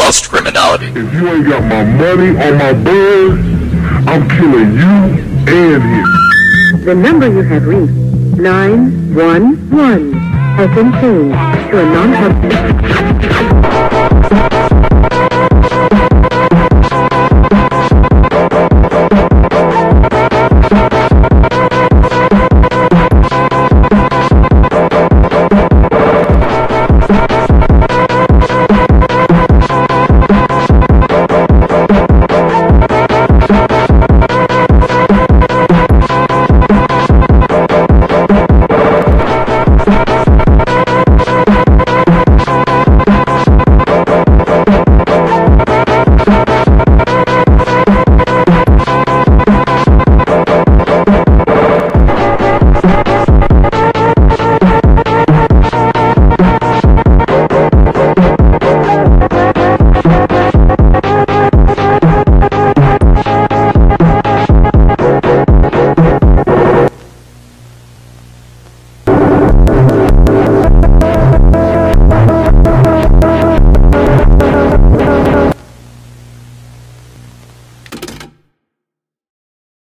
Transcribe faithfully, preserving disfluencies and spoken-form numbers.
low-cost criminality. If you ain't got my money or my buzz, I'm killing you and him. The number you have reached, nine one one, has been changed to a non-public...